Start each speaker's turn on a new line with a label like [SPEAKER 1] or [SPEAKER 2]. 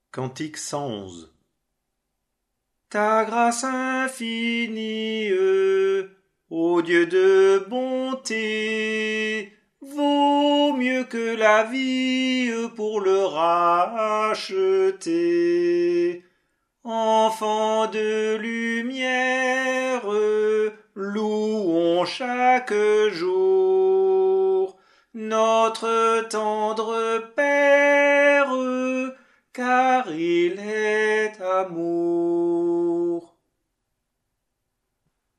[SPEAKER 1] Cantique 111.
[SPEAKER 2] Ta grâce infinie, ô Dieu de bonté, vaut mieux que la vie pour le racheter. Enfant de lumière, louons chaque jour notre tendre Père, car il est amour.